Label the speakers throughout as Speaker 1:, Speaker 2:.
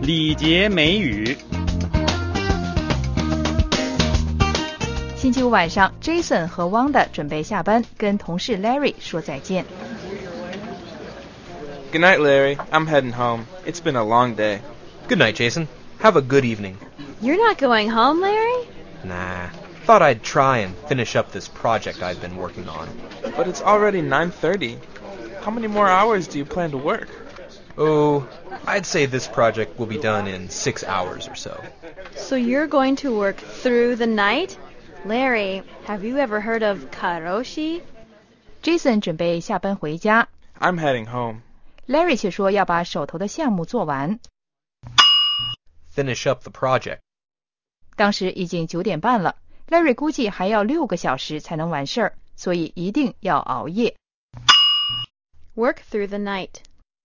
Speaker 1: 礼节美语。
Speaker 2: 星期五晚上 Jason 和 Wanda 准备下班，跟同事 Larry 说再见。
Speaker 3: Good night, Larry. I'm heading home. It's been a long day.
Speaker 4: Good night, Jason. Have a good evening.
Speaker 5: You're not going home, Larry?
Speaker 4: Nah. Thought I'd try and finish up this project I've been working on.
Speaker 3: But it's already 9:30. How many more hours do you plan to work?
Speaker 4: Oh, I'd say this project will be done in 6 hours or so.
Speaker 5: So you're going to work through the night? Larry, have you ever heard of karoshi?
Speaker 2: Jason 准备下班回家，
Speaker 3: I'm heading home.
Speaker 2: Larry 却说要把手头的项目做完。
Speaker 4: Finish up the project.
Speaker 2: 当时已经9点半了， Larry 估计还要6个小时才能完事儿，所以一定要熬夜。
Speaker 5: Work through the night.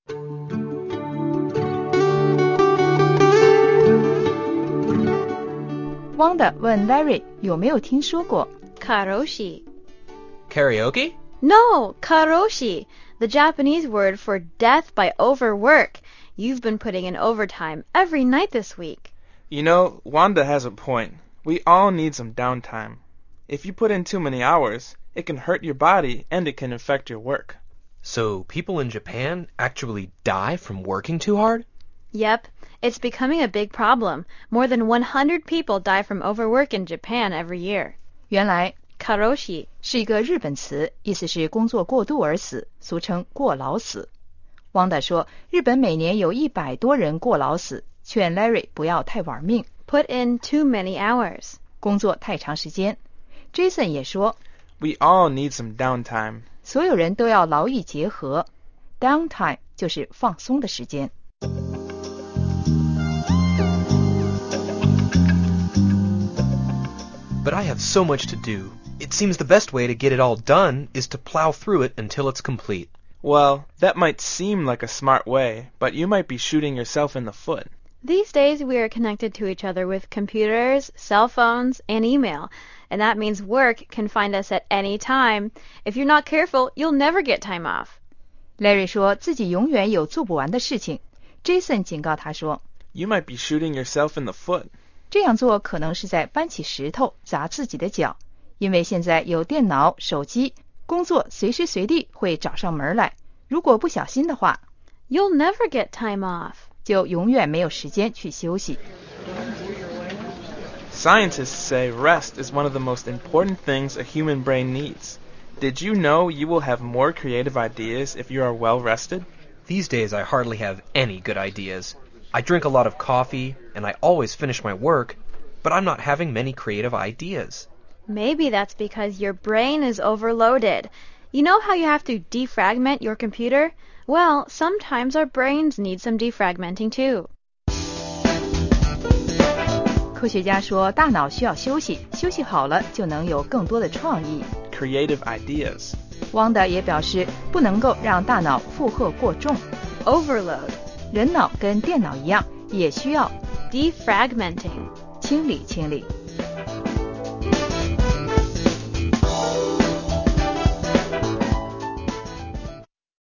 Speaker 2: Wanda 问 Larry 有没有听说过
Speaker 5: Karoshi.
Speaker 4: Karaoke?
Speaker 5: No, karoshi. The Japanese word for death by overwork. You've been putting in overtime every night this week.
Speaker 3: You know, Wanda has a point. We all need some downtime. If you put in too many hours, it can hurt your body and it can affect your work.
Speaker 4: So people in Japan actually die from working too hard?
Speaker 5: Yep, it's becoming a big problem. More than 100 people die from overwork in Japan every year.
Speaker 2: 原来
Speaker 5: Karoshi
Speaker 2: 是一个日本词，意思是工作过度而死，俗称过劳死。Wanda 说日本每年有100多人过劳死，劝 Larry 不要太玩命，
Speaker 5: Put in too many hours.
Speaker 2: 工作太长时间。Jason 也说
Speaker 3: We all need some downtime.
Speaker 2: 所有人都要劳逸结合， downtime 就是放松的时间。
Speaker 4: But I have so much to do. It seems the best way to get it all done is to plow through it until it's complete.
Speaker 3: Well, that might seem like a smart way, but you might be shooting yourself in the foot.
Speaker 5: These days we are connected to each other with computers, cell phones, and email. And that means work can find us at any time. If you're not careful, you'll never get time off.
Speaker 2: Larry 说自己永远有做不完的事情。Jason 警告他说
Speaker 3: You might be shooting yourself in the foot.
Speaker 2: 这样做可能是在搬起石头砸自己的脚，因为现在有电脑、手机，工作随时随地会找上门来。如果不小心的话
Speaker 5: You'll never get time off.
Speaker 2: 就永远没有时间去休息。
Speaker 3: Scientists say rest is one of the most important things a human brain needs. Did you know you will have more creative ideas if you are well rested?
Speaker 4: These days I hardly have any good ideas. I drink a lot of coffee, and I always finish my work, but I'm not having many creative ideas.
Speaker 5: Maybe that's because your brain is overloaded. You know how you have to defragment your computer? Well, sometimes our brains need some defragmenting too.
Speaker 2: 科学家说大脑需要休息，休息好了就能有更多的创意。
Speaker 3: Creative ideas.
Speaker 2: Wanda 也表示不能够让大脑负荷过重。
Speaker 5: Overload.
Speaker 2: 人脑跟电脑一样，也需要
Speaker 5: Defragmenting.
Speaker 2: 清理清理。